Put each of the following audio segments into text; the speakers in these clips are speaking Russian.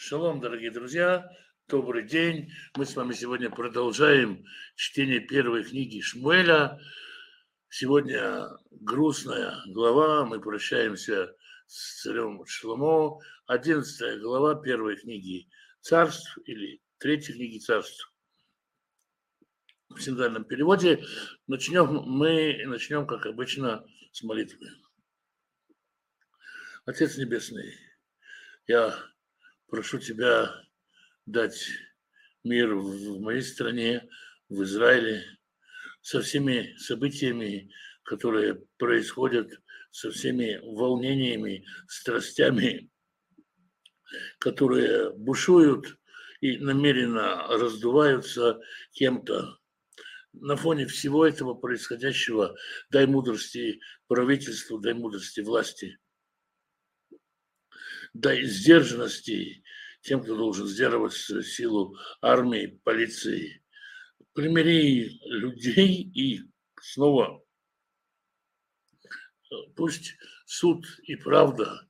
Шалом, дорогие друзья, добрый день. Мы с вами сегодня продолжаем чтение первой книги Шмуэля. Сегодня грустная глава, мы прощаемся с царем Шломо. 11 глава первой книги Царств или третьей книги Царств в синодальном переводе. Мы начнем, как обычно, с молитвы. Отец Небесный, я прошу Тебя дать мир в моей стране, в Израиле, со всеми событиями, которые происходят, со всеми волнениями, страстями, которые бушуют и намеренно раздуваются кем-то. На фоне всего этого происходящего дай мудрости правительству, дай мудрости власти, дай сдержанности тем, кто должен сдерживать силу армии, полиции. Примири людей и снова пусть суд и правда,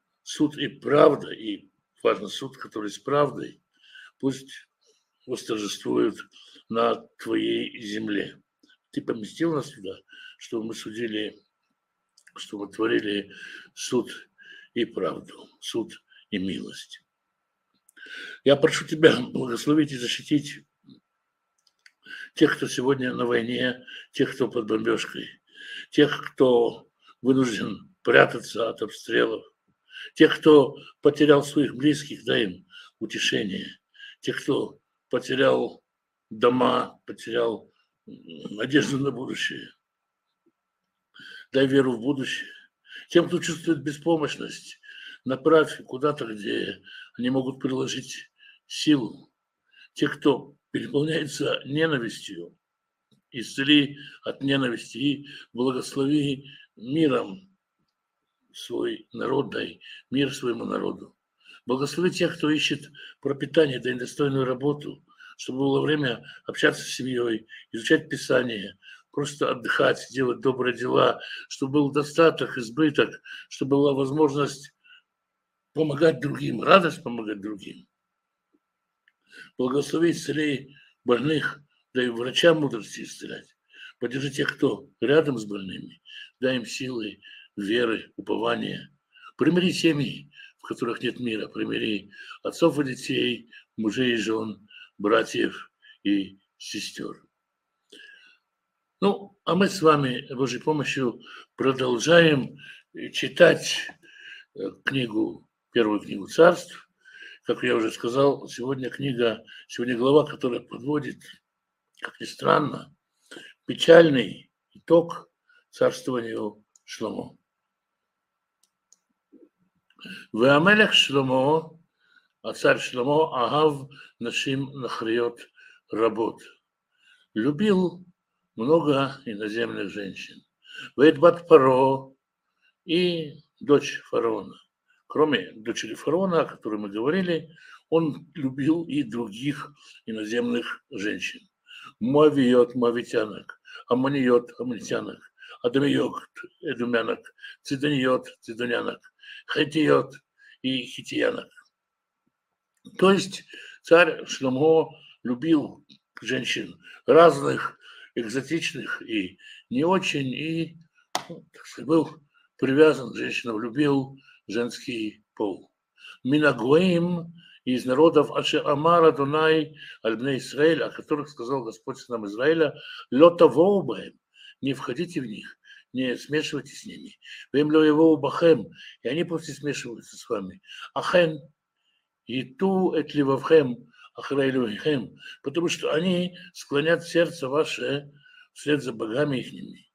и важно суд, который с правдой, пусть восторжествуют на твоей земле. Ты поместил нас туда, чтобы мы судили, чтобы мы творили суд и правду, суд и милость. Я прошу Тебя благословить и защитить тех, кто сегодня на войне, тех, кто под бомбежкой, тех, кто вынужден прятаться от обстрелов, тех, кто потерял своих близких, дай им утешение, тех, кто потерял дома, потерял надежду на будущее, дай веру в будущее. Тем, кто чувствует беспомощность, направь куда-то, где они могут приложить силу. Те, кто переполняется ненавистью, исцели от ненависти и благослови миром свой народ, дай мир своему народу. Благослови тех, кто ищет пропитание, дай достойную работу, чтобы было время общаться с семьей, изучать Писание, просто отдыхать, делать добрые дела, чтобы был достаток, избыток, чтобы была возможность помогать другим, радость помогать другим. Благослови, исцели больных, дай врачам мудрости исцелять. Поддержи тех, кто рядом с больными, дай им силы, веры, упования. Примири семьи, в которых нет мира, примири отцов и детей, мужей и жен, братьев и сестер. Ну, а мы с вами, Божьей помощью, продолжаем читать первую книгу Царств. Как я уже сказал, сегодня глава, которая подводит, как ни странно, печальный итог царствованию Шломо. Веамелех Шломо, а царь Шломо, агав нашим нахриот работ. Любил много иноземных женщин. Вейтбат Паро и дочь фараона. Кроме дочери фараона, о которой мы говорили, он любил и других иноземных женщин. Моавиот, моавитянок, аммониот, аммонитянок, адамиот, эдумянок, цидониот, цидонянок, хетиот и хитиянок. То есть царь Шломо любил женщин разных, экзотичных и не очень, и был привязан к женщинам, любил женский пол. Минагоим из народов Ашер Амар Адонай Аль-Бней Исраэль, о которых сказал Господь сынам Израиля, лотавоу баэм, не входите в них, не смешивайтесь с ними. Вем лоевоу бахем, и они пусть смешиваются с вами. Ахен, и ту этливавхем, ахрайлюхем, потому что они склонят сердце ваше вслед за богами ихними.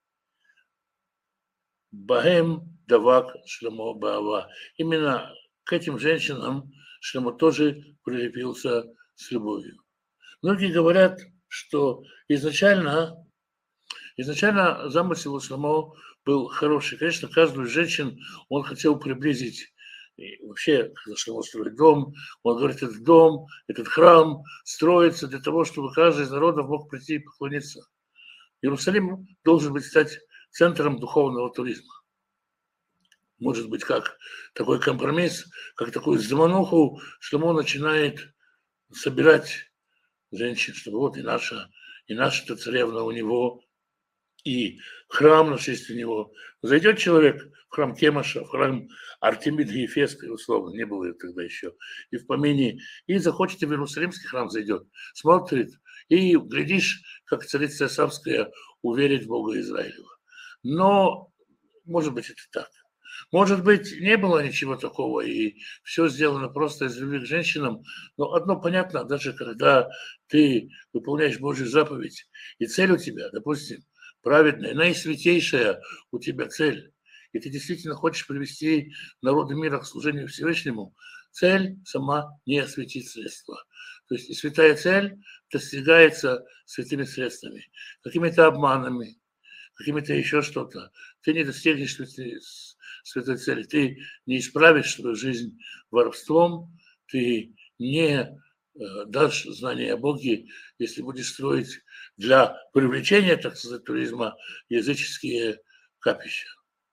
Бахем давак Шломо баава. Именно к этим женщинам Шломо тоже прилепился с любовью. Многие говорят, что изначально замысел у Шломо был хороший. Конечно, каждую из женщин он хотел приблизить. И вообще, когда Шломо строит дом, он говорит, этот дом, этот храм строится для того, чтобы каждый из народов мог прийти и поклониться. Иерусалим должен быть стать центром духовного туризма. может быть, как такой компромисс, как такую замануху, что он начинает собирать женщин, чтобы вот и наша царевна у него, и храм наш есть у него. Зайдет человек в храм Кемаша, в храм Артемида Ефесской, условно, не было ее тогда еще, и в помине, и захочет и в Иерусалимский храм зайдет, смотрит, и глядишь, как царица Савская уверит в Бога Израилева. Но, может быть, это так. Может быть, не было ничего такого, и все сделано просто из любви к женщинам. Но одно понятно, даже когда ты выполняешь Божью заповедь, и цель у тебя, допустим, праведная, наисвятейшая у тебя цель, и ты действительно хочешь привести народы мира к служению Всевышнему, цель сама не осветит средства. То есть и святая цель достигается святыми средствами, какими-то обманами, какими-то еще что-то. Ты не достигнешь святой цели, ты не исправишь свою жизнь воровством, ты не дашь знания о Боге, если будешь строить для привлечения, так сказать, туризма языческие капища.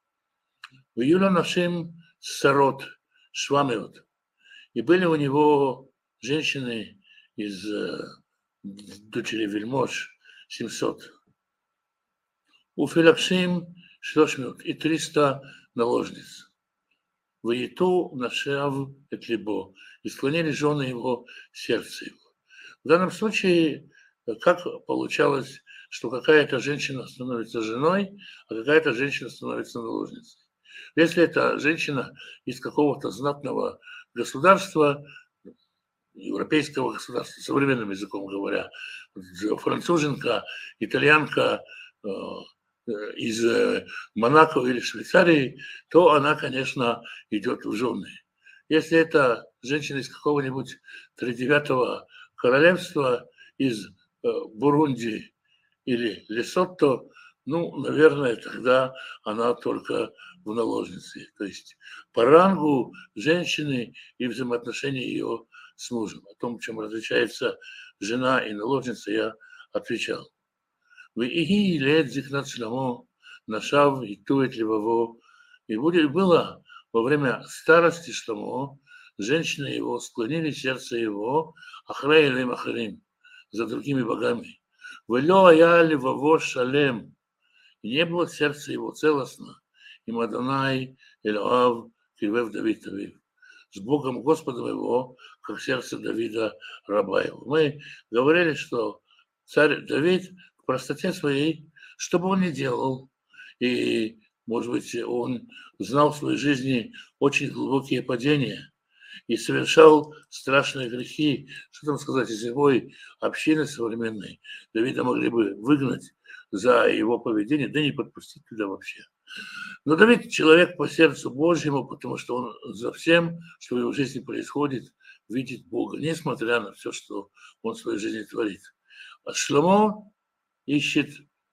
В Юля нашим сарот швамеот. И были у него женщины из дочери вельмож 700. У Филакшим 300 и 300 наложниц. Воету нашав эт либо. И склонили жены его сердце его. В данном случае, как получалось, что какая-то женщина становится женой, а какая-то женщина становится наложницей. Если это женщина из какого-то знатного государства, европейского государства, современным языком говоря, француженка, итальянка, из Монако или Швейцарии, то она, конечно, идет в жены. Если это женщина из какого-нибудь тридевятого королевства, из Бурунди или Лесото, ну, наверное, тогда она только в наложнице. То есть по рангу женщины и взаимоотношения ее с мужем. О том, чем различается жена и наложница, я отвечал. И лет зикнат Шломо, нашав и тует левово. И было во время старости Шломо, женщины его склонили сердце его, ахраилем ахарим, за другими богами. Велё я левово шалем, и не было сердце его целостно, и Адонай Элоав кивев Давид Тавив, с Богом Господом его, как сердце Давида раба его. Мы говорили, что царь Давид в простоте своей, что бы он ни делал, и, может быть, он знал в своей жизни очень глубокие падения и совершал страшные грехи. Что там сказать, из любой общины современной Давида могли бы выгнать за его поведение, да не подпустить туда вообще. Но Давид человек по сердцу Божьему, потому что он за всем, что в его жизни происходит, видит Бога, несмотря на все, что он в своей жизни творит. А Шломо ищет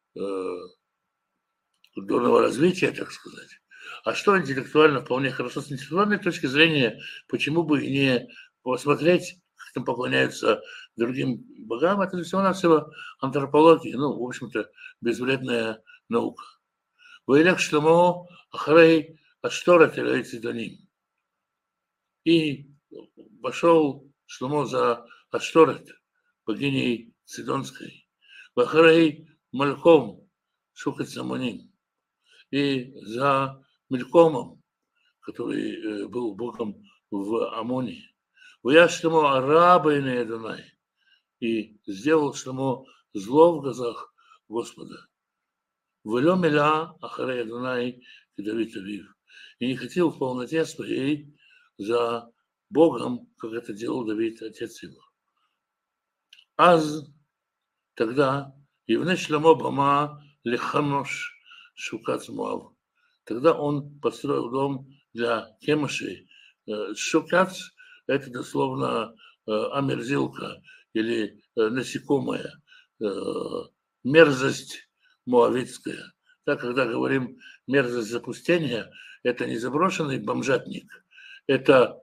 культурного развития, так сказать. А что интеллектуально вполне хорошо с интеллектуальной точки зрения, почему бы и не посмотреть, как там поклоняются другим богам, это всего-навсего антропология, ну, в общем-то, безвредная наука. Ваилях Шломо Ахарей Ашторет Элей Цидоним. И пошел Шломо за Ашторет, богиней Цидонской, Ахарей Мальком Шукат Самоним, и за Мелькомом, который был богом в Амоне. Вая Шломо араба и Адонай, и сделал Шломо зло в глазах Господа. Велё миля ахарей Адонай и Давид Авив. И не хотел в полноте своей за Богом, как это делал Давид, отец его. Аз тогда Евне Шломо бама леханош Шукац Моав. Тогда он построил дом для Кемашей. Шукац – это дословно омерзилка или насекомое, мерзость моавитская. Так, когда говорим мерзость запустения, это не заброшенный бомжатник, это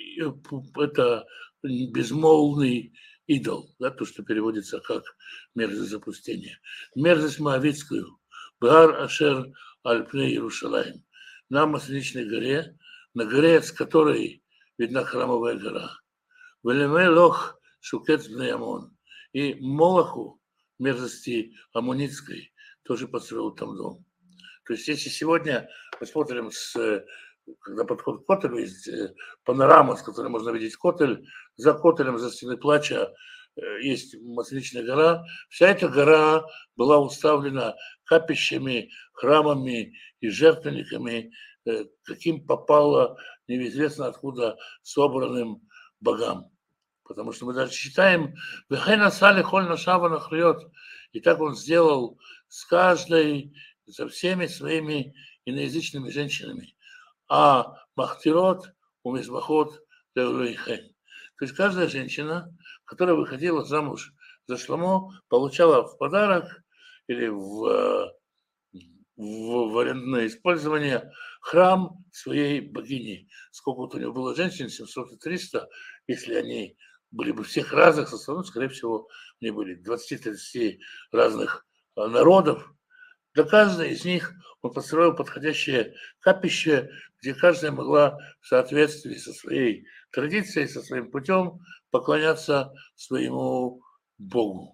безмолвный идол, да, то, что переводится как мерзость запустения. Мерзость моавитскую, Бар Ашер Альпне Иерушалаим, на Масличной горе, на горе, с которой видна храмовая гора. Велеме лох шукет Амон. И Молоху, мерзости Амунитской, тоже построил там дом. То есть если сегодня мы смотрим, когда подход к Котелю, есть панорама, с которой можно видеть Котель, за Котелем, за стеной плача есть Масличная гора. Вся эта гора была уставлена капищами, храмами и жертвенниками, каким попало неизвестно откуда собранным богам. Потому что мы даже читаем, и так он сделал с каждой, со всеми своими иноязычными женщинами. А махтирот у мизбахот леулейхен. То есть каждая женщина, которая выходила замуж за Шломо, получала в подарок или в арендное использование храм своей богини. Сколько вот у него было женщин, 700 и 300, если они были бы всех разных составов, скорее всего, у них были 20-30 разных народов. Для каждой из них он построил подходящее капище, где каждая могла в соответствии со своей традицией, со своим путем поклоняться своему Богу.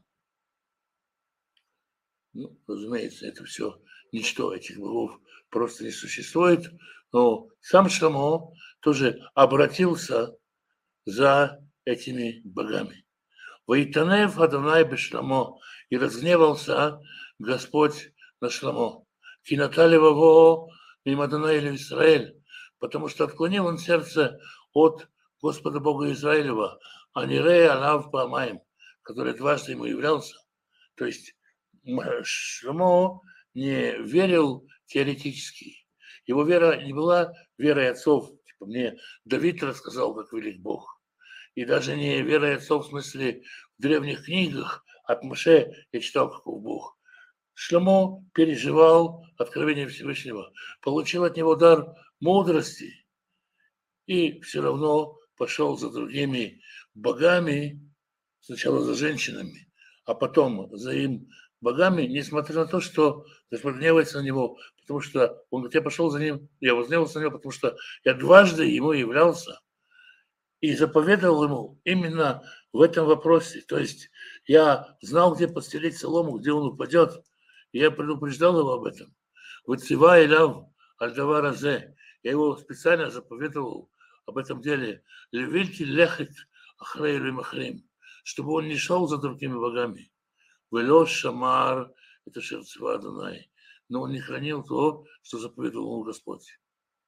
Ну, разумеется, это все ничто, этих богов просто не существует. Но сам Шломо тоже обратился за этими богами. «Ваитанев Адонай беШломо», и разгневался Господь на Шломо. «Кинатали ваво мимо Адонай или Израиль», потому что отклонил он сердце от Господа Бога Израилева, а не Рея Алав Паамаем, который дважды ему являлся. То есть Шломо не верил теоретически. Его вера не была верой отцов. Типа мне Давид рассказал, как велик Бог. И даже не верой отцов в смысле в древних книгах от Моше я читал, каков Бог. Шломо переживал откровение Всевышнего, получил от него дар мудрости и все равно пошел за другими богами, сначала за женщинами, а потом за им богами, несмотря на то, что Господь гневается на него, потому что он говорит, я пошел за ним, я возневался на него, потому что я дважды ему являлся и заповедовал ему именно в этом вопросе. То есть я знал, где постелить солому, где он упадет, и я предупреждал его об этом. «Вацива иляв альдава разе». Я его специально заповедовал об этом деле. «Левильти лехет ахрей махрим», чтобы он не шел за другими богами. «Вело шамар» – это шерцева Адонай. Но он не хранил то, что заповедовал ему Господь.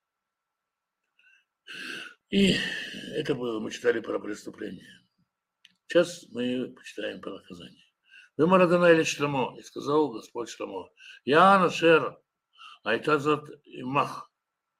И это было, мы читали про преступление. Сейчас мы почитаем про наказание. «Вымар Адонай ли Шломо», и сказал Господь Шломо, «Я нашер, айтазат имах»,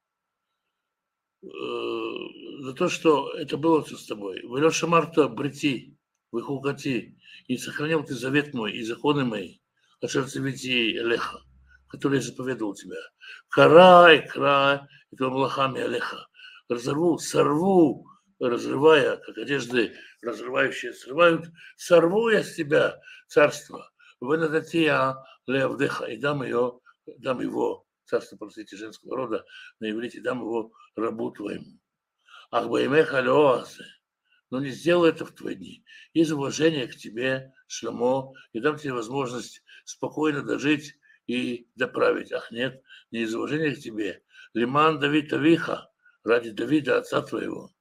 за то, что это было все с тобой. «Вело шамарта брити, выхукати», и сохранил ты завет мой и законы мои, ашерцевити элеха, который я заповедовал тебя. «Карай, край, это млахами алеха». Разорву, сорву, разрывая, как одежды разрывающие срывают, сорву я с тебя царство. Венадатия леавдеха, и дам его, царство, простите, женского рода, на иврите, дам его рабу твоему. Ах, баймеха леоасе, но не сделай это в твои дни. Из уважения к тебе, Шломо, и дам тебе возможность спокойно дожить и доправить. Ах, нет, не из уважения к тебе. Лиман Давид Авиха, ради Давида, отца твоего.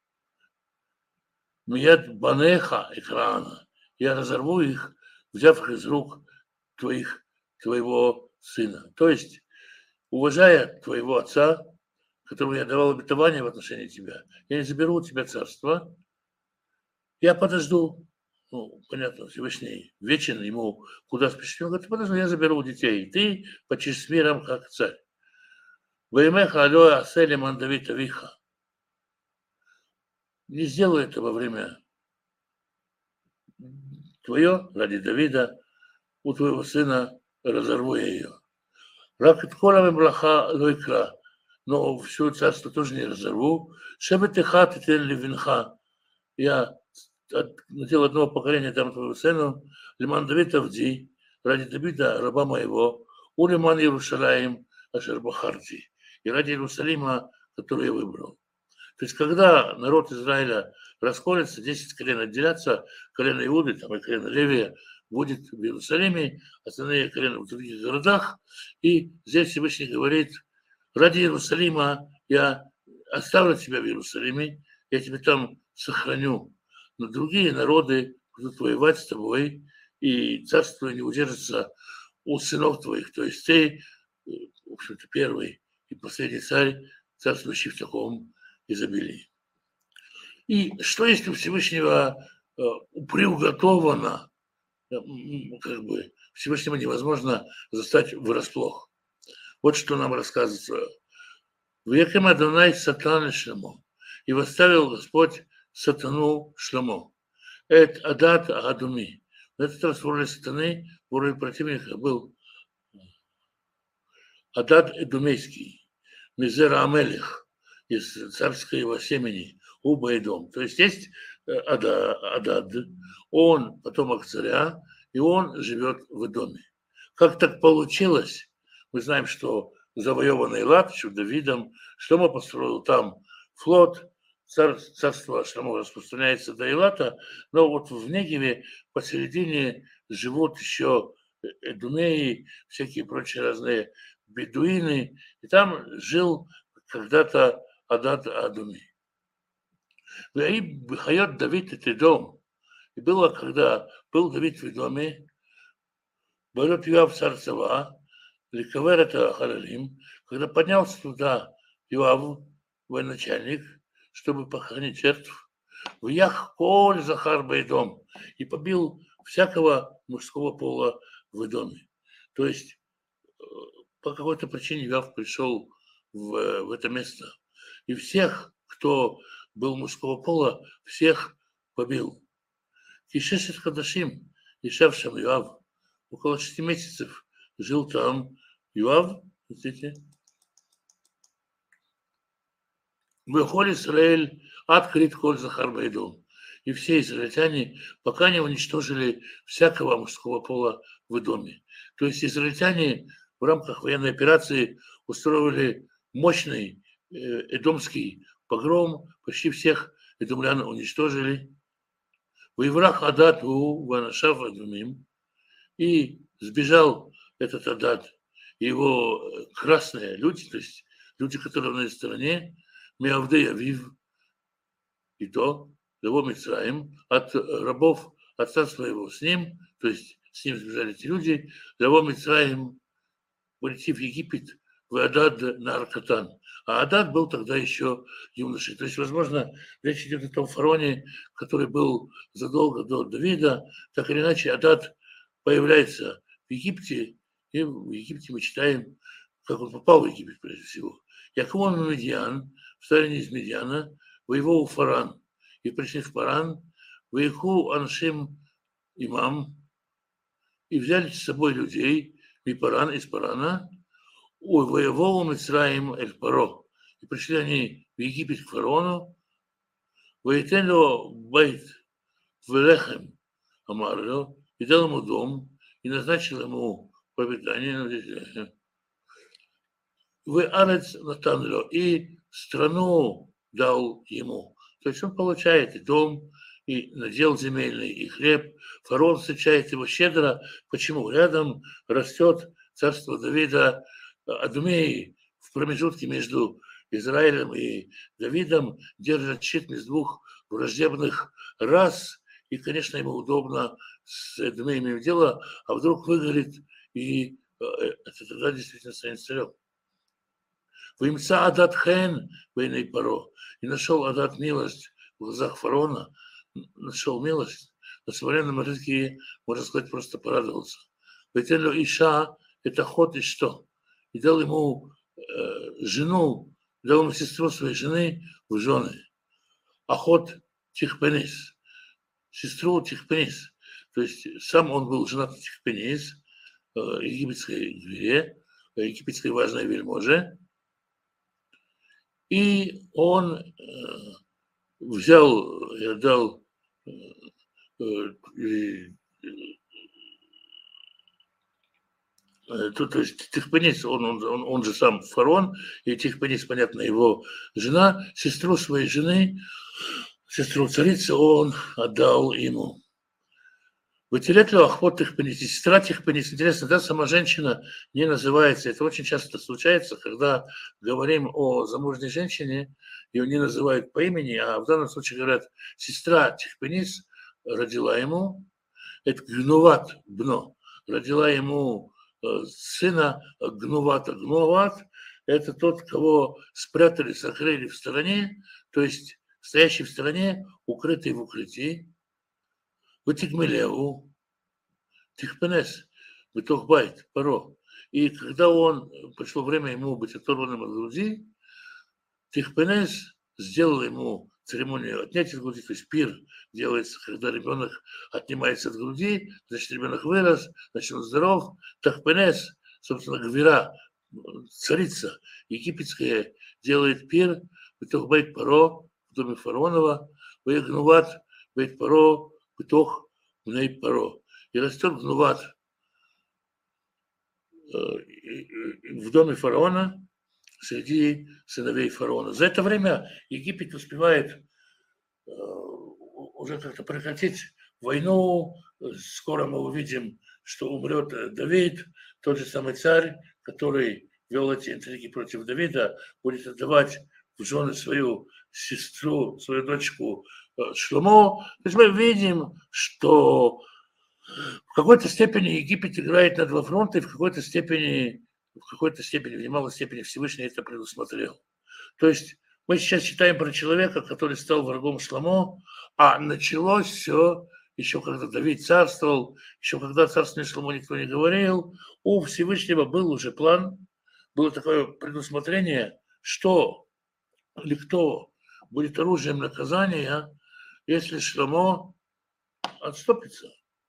Мият банеха экрана. Я разорву их, взяв их из рук твоего сына. То есть, уважая твоего отца, которому я давал обетование в отношении тебя, я не заберу у тебя царство, я подожду. Ну, понятно, Всевышний вечен, ему куда спешить. Он говорит, подожди, я заберу детей. Ты почти с миром, как царь. Ваймеха алоя асели мандавит авиха. Не сделай это во время твое, ради Давида, у твоего сына разорву я ее. Ракет колами браха лойкра, но все царство тоже не разорву. Шебетеха тетен левинха. Я надел одного поколения там твоего сына, лиман Давид Авди, ради Давида, раба моего, у лиман Иерушалаим ашер бахарти. и ради Иерусалима, который я выбрал. То есть, когда народ Израиля расколется, 10 колен отделятся, колено Иуды там, и колено Левия будет в Иерусалиме, остальные колена в других городах. И здесь Всевышний говорит: ради Иерусалима я оставлю тебя в Иерусалиме, я тебя там сохраню. Но другие народы будут воевать с тобой, и царство не удержится у сынов твоих. То есть ты, в общем-то, первый и последний царь, царствующий в таком изобилии. И что если у Всевышнего приуготовано, как бы Всевышнего невозможно застать врасплох. Вот что нам рассказывается. «Векем Адонай сатан Шломо». И восставил Господь сатану Шломо. Это Адат Адуми. В этот раз в роли сатаны, в роли противника был Адад Эдумейский, Мизер Амелих, из царского семени, Уба и Дом. То есть Адад, он потомок царя, и он живет в Эдоме. Как так получилось? Мы знаем, что завоеванный Элат, еще Давидом, Шломо построил там флот, царство Шломо распространяется до Элата, но вот в Негеве посередине живут еще эдумеи, всякие прочие разные бедуины, и там жил когда-то Адад Адуми. Хайот Давид это дом. И было, когда был Давид в доме, Барот Юав царь Сава, Ликовер это Харалим, когда поднялся туда Юав, военачальник, чтобы похоронить жертв, в Ях Коль Захар Байдом, и побил всякого мужского пола в доме. То есть по какой-то причине Юав пришел в это место. И всех, кто был мужского пола, всех побил. Кишешет Хадашим, Ишавшам Юав, около 6 месяцев жил там Юав, видите, Выхоль Исраэль, открыт коль Захар Байдом. И все израильтяне, пока не уничтожили всякого мужского пола в доме. То есть израильтяне в рамках военной операции устроили мощный эдомский погром, почти всех эдомлян уничтожили. Воеврах Адат у Ванашав Адумим, и сбежал этот Адат, его красные люди, то есть люди, которые на этой стороне, Миавдей Авив, и то, его Мицраим, от рабов отца своего с ним, то есть с ним сбежали эти люди, его Мицраим полетев в Египет, в Адад на Аркатан. А Адад был тогда еще юношей. То есть, возможно, речь идет о том фараоне, который был задолго до Давида. Так или иначе, Адад появляется в Египте, и в Египте мы читаем, как он попал в Египет, прежде всего. Яков Медиан, встали из Медиана, воевал в Фаран. И пришли в Фаран, воеху Аншим имам, и взяли с собой людей, и Паран из Парана, воевал Мицраим эль Паро. И пришли они в Египет к фараону, воетенло байт в Лехем Амарло, и дал ему дом, и назначил ему пропитание, в Арец Натанло, и страну дал ему. То есть он получает и дом, и надел земельный, и хлеб. Фараон встречает его щедро. Почему? Рядом растет царство Давида, Адумеи в промежутке между Израилем и Давидом держит щит между двух враждебных рас. И, конечно, ему удобно с Адумеями иметь дело, а вдруг выгорит, и это тогда действительно станет царем. Вымца Адат Хен войны Паро. И нашел Адат милость в глазах фараона, нашел милость, на современном языке, можно сказать, просто порадовался. Ветелю Иша – это ход и что? И дал ему жену, дал ему сестру своей жены в жены. Ахот Тихпенис, сестру Тихпенис. То есть сам он был женат на Тихпенис, египетской двери, египетской важной вельможе. И он взял и отдал то есть Тахпанис, он же сам фараон, и Тахпанис, понятно, его жена, сестру своей жены, сестру царицы он отдал ему. Вытерять ли охот Тахпанис, сестра Тахпанис, интересно, да, сама женщина не называется, это очень часто случается, когда говорим о замужней женщине, ее не называют по имени, а в данном случае говорят, сестра Тахпанис родила ему, это Гнуват Бно, родила ему сына Гнувата. Гнуват – это тот, кого спрятали, сокрыли в стороне, то есть стоящий в стороне, укрытый в укрытии. Ватикмелеву, Тихпенес, Бетохбайт, Паро. И когда пришло время ему быть оторванным от груди, Тихпенес сделал ему церемонию отнятия от груди, то есть пир делается, когда ребенок отнимается от груди, значит, ребенок вырос, значит, он здоров. Тахпенес, собственно, Гвира, царица египетская, делает пир, Бетохбайт Паро, в доме фараонова, Ваягнуват, Бейт Паро, Бетох Бней Паро. И растет Гнуват в доме фараона среди сыновей фараона. За это время Египет успевает уже как-то прекратить войну. Скоро мы увидим, что умрет Давид, тот же самый царь, который вел эти интриги против Давида, будет отдавать в жены свою сестру, свою дочку Шломо. То есть мы видим, что в какой-то степени Египет играет на два фронта, и в какой-то степени, в немалой степени Всевышний это предусмотрел. То есть мы сейчас читаем про человека, который стал врагом Шломо, а началось все еще когда Давид царствовал, еще когда царствование Шломо никто не говорил. У Всевышнего был уже план, было такое предусмотрение, что или кто будет оружием наказания, если Шломо отступится.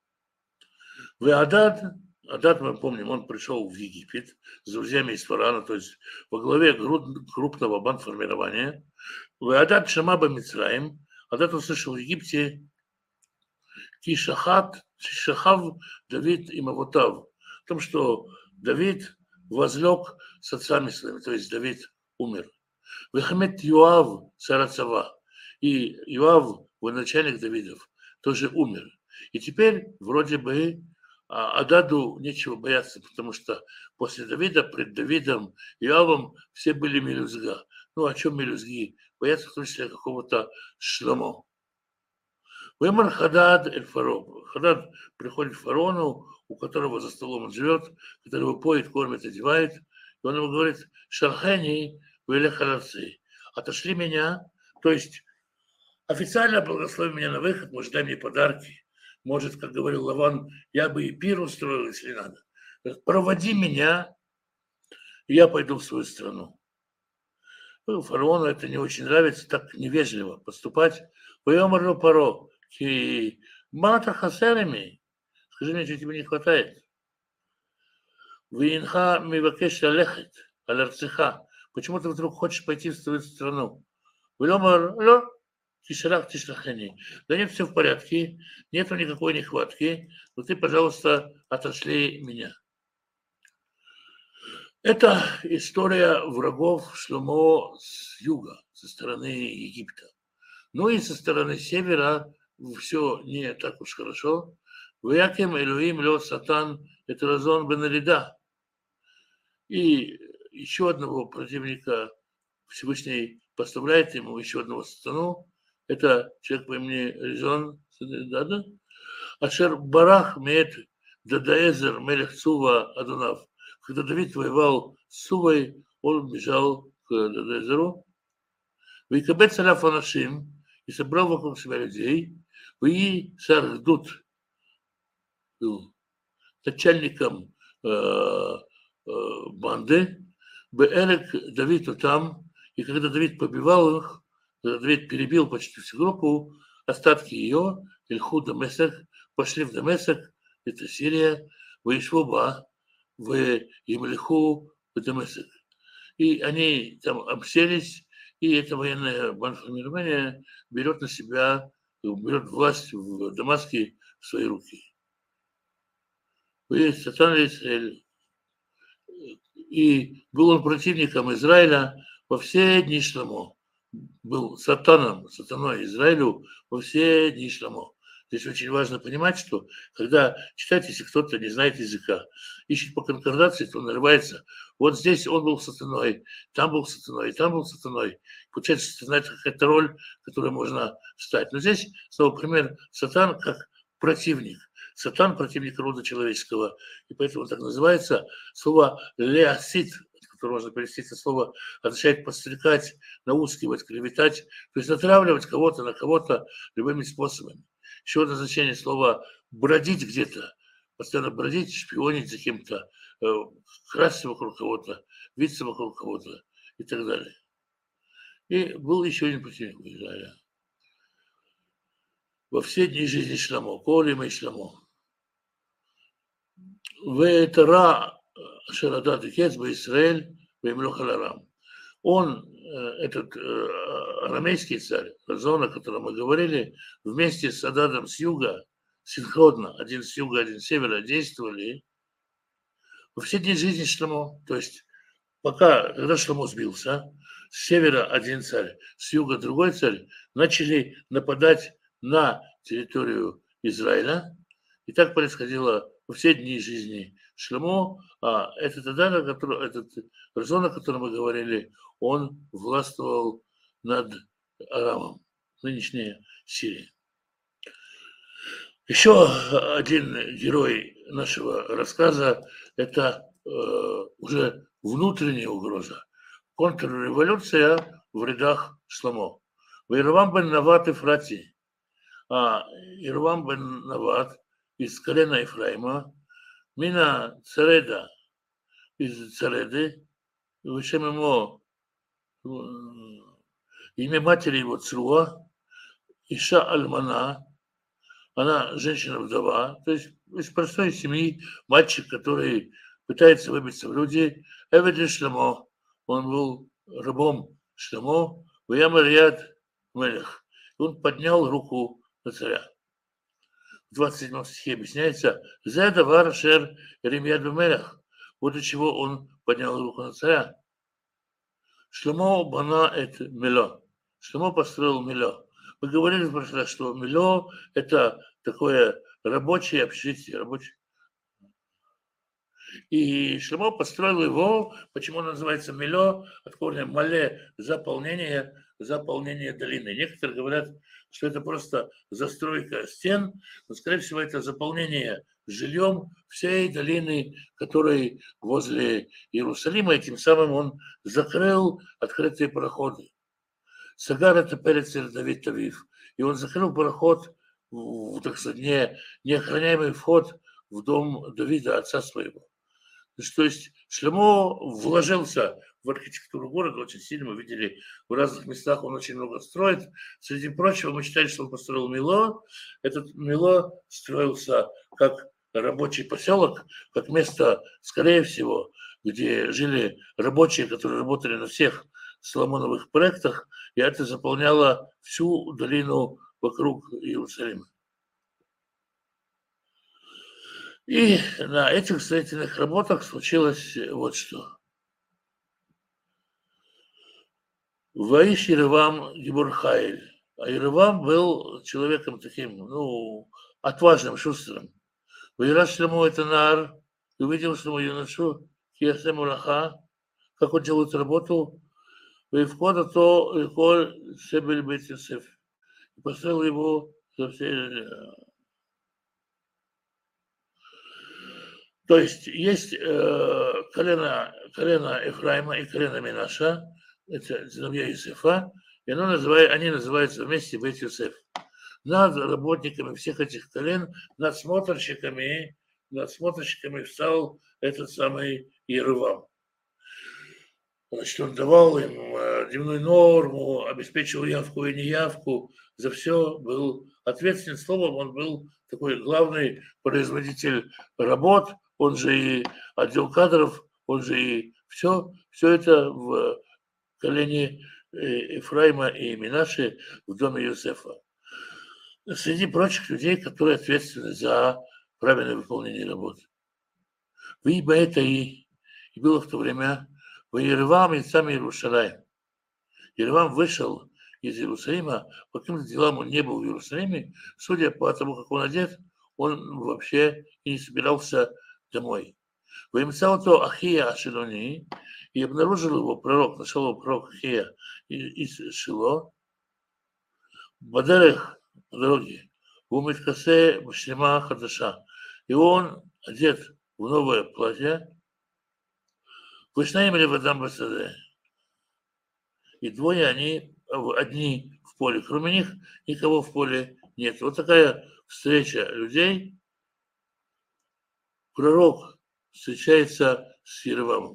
Адад, мы помним, он пришел в Египет с друзьями из Фараона, то есть во главе крупного бандформирования. Адад Шамаба Мицраим, Адад услышал в Египте Шахав Давид и Мавотав, о том, что Давид возлег с отцами своими, то есть Давид умер. Вехамет Юав Сарацава, и Юав, военачальник Давидов, тоже умер. И теперь вроде бы Ададу нечего бояться, потому что после Давида, пред Давидом и Иовом все были мелюзга. Ну, о чем мелюзги? Боятся в том числе какого-то Шломо. Вымар Хадад эль Фаро. Хадад приходит к фараону, у которого за столом он живет, которого поет, кормит, одевает. И он ему говорит, Шархани Велехарацы, отошли меня, то есть официально благослови меня на выход, может, дай мне подарки. Может, как говорил Лаван, я бы и пир устроил, если надо. Проводи меня, и я пойду в свою страну. Ну, фараону это не очень нравится, так невежливо поступать. Поемарлю Паро, мата хасерами, скажи мне, что тебе не хватает. Винха мивакеш алехет, алярцеха. Почему ты вдруг хочешь пойти в свою страну? Поемарлю Тишрах, тишрахани. Да нет, все в порядке, нету никакой нехватки, но ты, пожалуйста, отошли меня. Это история врагов Шломо с юга, со стороны Египта. Ну и со стороны севера все не так уж хорошо. Вяким Элюим лед Сатан это Разон бен Арида. И еще одного противника Всевышний поставляет ему, еще одного сатану. Это человек по имени Резон, Ашер Барах меет Дадаэзер Мелех Цува Адунав. Когда Давид воевал с Цувой, он бежал к Дадаэзеру. Вейкабет Сараф Анашим и собрал вокруг себя людей. Вей Сардут был начальником банды. Беэрек Давид там. И когда Давид побивал их, Давид перебил почти всю группу, остатки ее, Ильху Дамесек, пошли в Дамесек, это Сирия, в Ишвоба, в Имлиху, в Дамесек. И они там обселись, и это военное бандформирование берет на себя, берет власть в Дамаске в свои руки. Вы Сатан Израиль, И был он противником Израиля во все дни Шломо. Был сатаной Израилю во все дни Шломо. Здесь очень важно понимать, что когда читать, если кто-то не знает языка, ищет по конкордации, то он нарывается. Вот здесь он был сатаной, там был сатаной, там был сатаной. Получается, сатана – это какая-то роль, которой можно стать. Но здесь снова пример сатан как противник. Сатан – противник рода человеческого. И поэтому так называется слово «леосит», которое можно перевести это слово, означает подстрекать, наускивать, клеветать, то есть натравливать кого-то на кого-то любыми способами. Еще одно значение слова «бродить где-то», постоянно бродить, шпионить за кем-то, красться вокруг кого-то, виться вокруг кого-то и так далее. И был еще один противник у Израиля. Во все дни жизни Шломо, Колем и Шломо. Ветара Шарадат и Кец Израиль Вемлох Аларам. Он, этот арамейский царь, Разон, о котором мы говорили, вместе с Ададом с юга, синхронно, один с юга, один с севера, действовали во все дни жизни Шломо. То есть когда Шломо сбился, с севера один царь, с юга другой царь, начали нападать на территорию Израиля. И так происходило во все дни жизни Шломо. А этот Адад, этот Разон, о котором мы говорили, он властвовал над Арамом, нынешняя Сирия. Еще один герой нашего рассказа – это уже внутренняя угроза. Контрреволюция в рядах Шломо. Иеровам бен Нават Ефрати. Иеровам бен Нават из колена Ефраима, Мина Цареда из Цареды, Вышем ему имя матери его Цруа, Иша Альмана, она женщина-вдова, то есть из простой семьи, мальчик, который пытается выбиться в люди, Эведи Шломо, он был рабом Шломо, Ваямар Яд Мелех, он поднял руку на царя. В 27 стихе объясняется, «Зеда вар шер ремьяду мелех». Вот для чего он поднял руку на царя. Шломо бана эт Мило. Шломо построил Мило. Мы говорили в прошлый раз, что Мило – это такое рабочее общежитие, рабочее. И Шломо построил его, почему он называется Мило, от корня мале, заполнение долины. Некоторые говорят, что это просто застройка стен, но, скорее всего, это заполнение жильем всей долины, которой возле Иерусалима, и тем самым он закрыл открытые проходы. Сагар – это перец Давид Тавив, и он закрыл проход, так сказать, неохраняемый вход в дом Давида, отца своего. То есть Шломо вложился в архитектуру города очень сильно. Мы видели в разных местах, он очень много строит. Среди прочего, мы считали, что он построил Мило. Этот Мило строился как рабочий поселок, как место, скорее всего, где жили рабочие, которые работали на всех соломоновых проектах, и это заполняло всю долину вокруг Иерусалима. И на этих строительных работах случилось вот что. Ваиш Иеровам Гибор Хаэль. А Иеровам был человеком таким, отважным, шустрым. Ваираш Шломо это нар, и увидел Шломо юношу, Киясем Улаха, как он делает работу, и входа то, и коль Шебель Бейт Йосеф. И поставил его за все. То есть колено Ефраима и колено Минаша, это сыновья Иосифа, и они называются вместе Бейт Йосеф. Над работниками всех этих колен, над смотрщиками встал этот самый Иеровам. Значит, он давал им дневную норму, обеспечивал явку и неявку, за все был ответственен. Словом, он был такой главный производитель работ, он же и отдел кадров, он же и все это в колене Ефраима и Минаши в доме Иосифа. Среди прочих людей, которые ответственны за правильное выполнение работы. Это и И было в то время Ваервам и сам Иерусалим. Иервам вышел из Иерусалима, по каким-то делам он не был в Иерусалиме, судя по тому, как он одет, он вообще и не собирался домой. Ваимсалто Ахия Ашилони, и обнаружил его пророк, нашел его пророк Ахия из Шило, Бадарех по дороге, в Умиткасе Башлема Хадаша. И он одет в новое платье, Вышнаем или Вадам Басаде. И двое они, одни в поле. Кроме них никого в поле нет. Вот такая встреча людей. Пророк встречается с Иеровамом.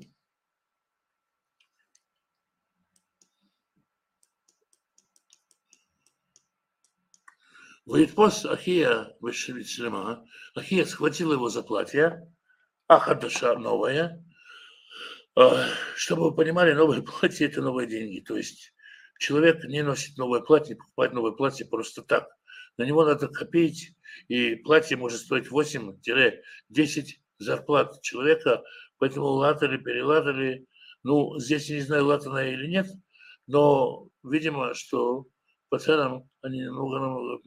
Воитпос Ахия Вешелема. Ахия схватил его за платье, Ахадаша новое. Чтобы вы понимали, новое платье – это новые деньги. То есть человек не носит новое платье, покупает новое платье просто так. На него надо копить, и платье может стоить 8-10 зарплат человека, поэтому латали, перелатали. Ну, здесь я не знаю, латано или нет, но, видимо, что по ценам они намного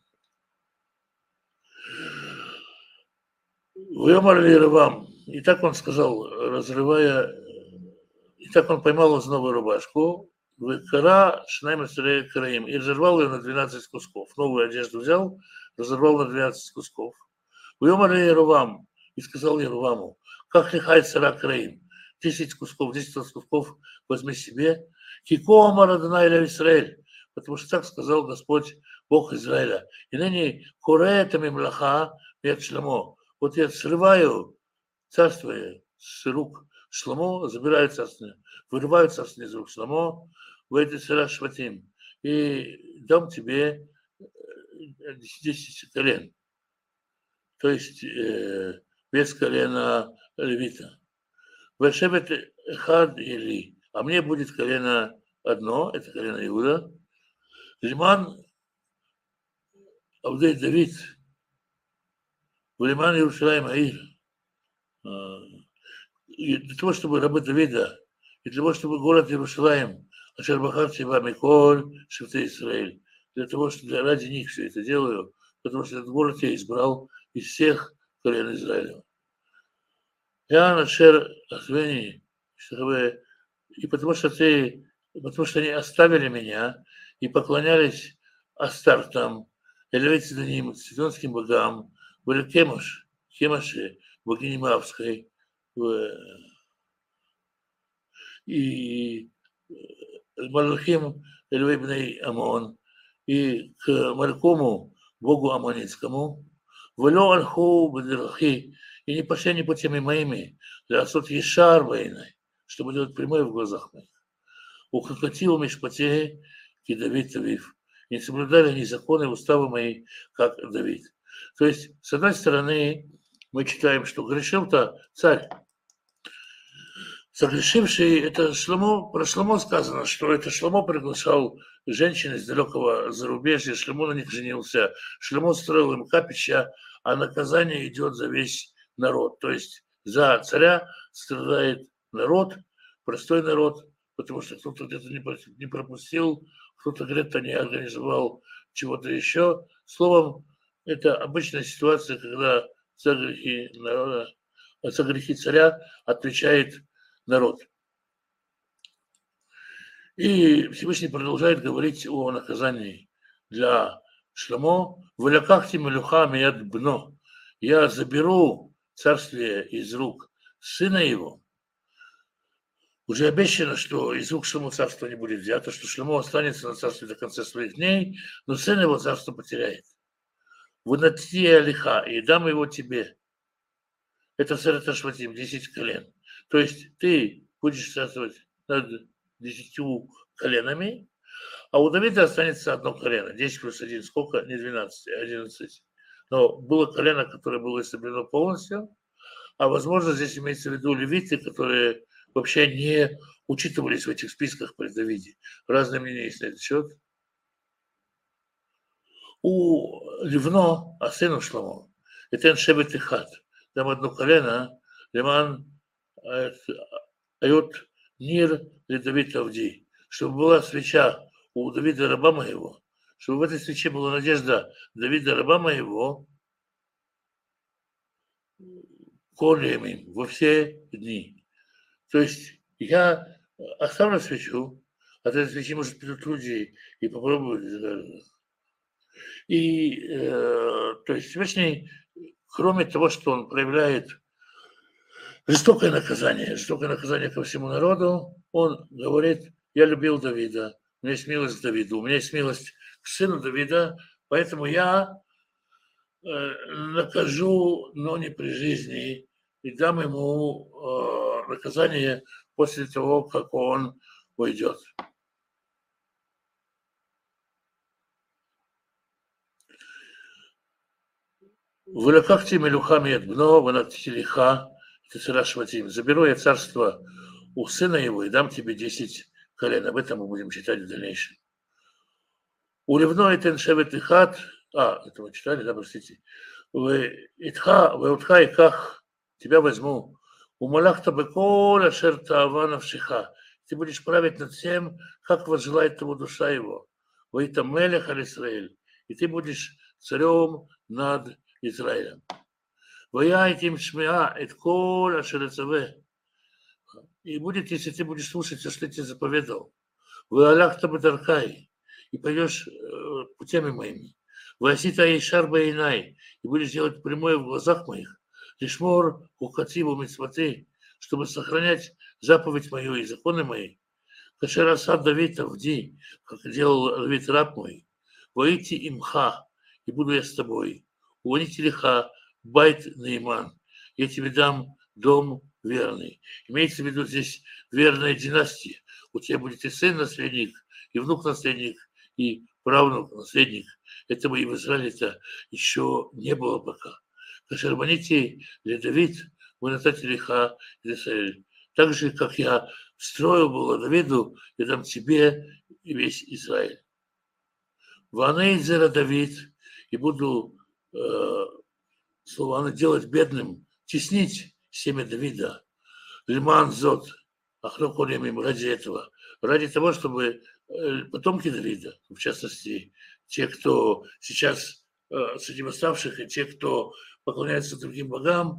Выморли рыбам. И так он сказал, разрывая, и так он поймал из новую рубашку, кара Шнайм Караим, и разорвал ее на 12 кусков. Новую одежду взял, разорвал на 12 кусков. Выморли рыбам, и сказал Еруваму, как лихай цара Караим, 10 кусков, 10 кусков возьми себе. Кико Марадана или Израиль, потому что так сказал Господь, Бог Израиля. И ныне куретами млаха век Шломо. Вот я срываю царство с рук Шломо, забираю царство, вырываю царство из рук Шломо, в эти сыра шватим, и дам тебе 10 колен, то есть без колена левита. Вешебет хад или, а мне будет колено одно, это колено Иуда. Лиман Авдей Давид, Лиман Иерусалим Аир. И для того, чтобы рабы Давида, и для того, чтобы город Иерусалим, Ашербахар Тиба Миколь, Шевте Израиль, для того, чтобы ради них все это делаю, потому что этот город я избрал из всех колен Израиля. Я Нашер Азвени, чтобы и потому что они оставили меня и поклонялись Астартам, Элевицидоним, Сидонским богам, были Кемаши, богине Мавской, и Малахим Эльвейбней Амон, и к Малькому, богу Амонитскому, Вело Альху Бадрахи, и не пошли они путями моими, для Асот Ешар Войной, чтобы делать прямое в глазах моих. Ухакатил Мишпатеги, и Давид Тавив. И не соблюдали они законы, уставы мои, как Давид. То есть, с одной стороны, мы читаем, что грешил-то царь. Согрешивший, это Шломо, про Шломо сказано, что это Шломо приглашал женщин из далекого зарубежья, Шломо на них женился, Шломо строил им капища, а наказание идет за весь народ. То есть за царя страдает народ, простой народ, потому что кто-то где-то не пропустил, кто-то где-то не организовал чего-то еще. Словом, это обычная ситуация, когда за грехи народа, за грехи царя отвечает народ. И Всевышний продолжает говорить о наказании для Шломо. «Валякахти мелюха мияд бно». Я заберу царствие из рук сына его. Уже обещано, что из рук Шломо царство не будет взято, что Шломо останется на царстве до конца своих дней, но сын его царство потеряет. «Вынати алиха, и дам его тебе». Это Сарата Шватим, 10 колен. То есть ты будешь царствовать над 10 коленами, а у Давида останется одно колено. 10 плюс 1 сколько? Не 12, а 11. Но было колено, которое было истреблено полностью, а возможно здесь имеется в виду левиты, которые вообще не учитывались в этих списках при Давиде. Разные мнения есть на этот счет. У Ливно, а сыну Шломо, это Эншебет и Хат. Там одно колено, Лиман Айот Нир для Давида Авди, чтобы была свеча у Давида раба моего, чтобы в этой свече была надежда Давида раба моего, колями во все дни. То есть я оставлю свечу, от этой свечи, может, придут люди и попробуют. И, то есть Всевышний, кроме того, что он проявляет жестокое наказание ко всему народу, он говорит: я любил Давида, у меня есть милость к Давиду, у меня есть милость к сыну Давида, поэтому я накажу, но не при жизни, и дам ему наказание после того, как он уйдет. Вылакахти мелюхами от бно, ванатилиха, цара шватим. Заберу я царство у сына его и дам тебе 10 колен. Об этом мы будем читать в дальнейшем. У ревной теншевет ихат, это мы читали, да, простите. Итха, веутха и ках, тебя возьму. У малахта бекола шерта аванавшиха. Ты будешь править над всем, как возжелает того душа его. Ваита мелех аль-Исраэль. И ты будешь царем над Израилем. Ваяйтим шмеа эт кол ашерецаве. И будет, если ты будешь слушать, что я тебе заповедал. Вы аляхта бадаркай. И пойдешь путями моими. Васита и шарба инай. И будешь делать прямое в глазах моих. Лишмор ухативу митцваты, чтобы сохранять заповедь мою и законы мои. Кашерасад Давид Авди, как делал Давид раб мой. Воити имха, и буду я с тобой. Уоните лиха, байт наиман. Я тебе дам дом верный. Имеется в виду здесь верная династия. У тебя будет и сын наследник, и внук наследник, и правнук наследник. Этого и в Израиле-то еще не было пока. Кашербаните для Давид, вы натати лиха Израиль. Так же, как я строил было Давиду, я дам тебе и весь Израиль. Ванейзера Давид, и буду словно делать бедным, теснить семя Давида. Лиман Зот, Ахроколемим, ради этого. Ради того, чтобы потомки Давида, в частности, те, кто сейчас среди восставших, и те, кто поклоняется другим богам,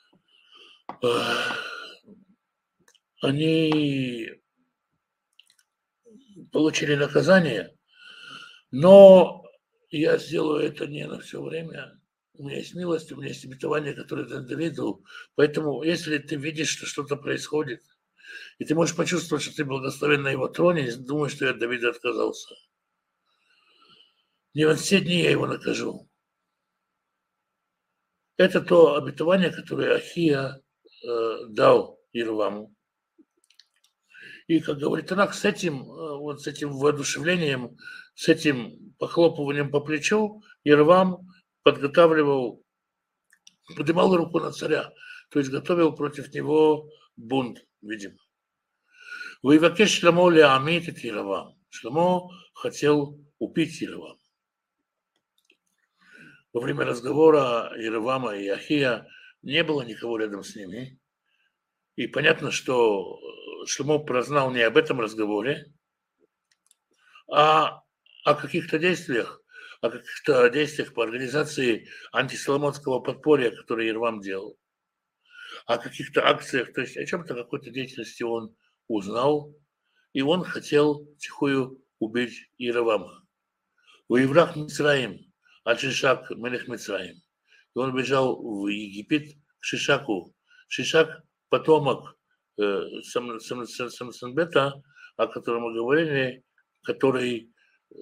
они получили наказание, но я сделаю это не на все время. У меня есть милость, у меня есть обетование, которое дан Давиду. Поэтому, если ты видишь, что что-то происходит, и ты можешь почувствовать, что ты благословен на его троне, не думай, что я от Давида отказался. Не во все дни я его накажу. Это то обетование, которое Ахия дал Ироваму. И, как говорит Танах, с этим воодушевлением, с этим похлопыванием по плечу Ировам поднимал руку на царя, то есть готовил против него бунт, видимо. Воевакеш Шломо леамит et Ировам. Шломо хотел убить Ировам. Во время разговора Ировама и Ахия не было никого рядом с ними. И понятно, что Шломо прознал не об этом разговоре, а о каких-то действиях по организации антисоломонского подполья, которое Ировам делал, о каких-то акциях, то есть о чем-то, какой-то деятельности он узнал, и он хотел тихую убить Ировама. Воеврах Мицраим, Аль-Шишак, Мелех Мицраим. И он бежал в Египет к Шишаку. Шишак – потомок Санбета, о котором мы говорили, который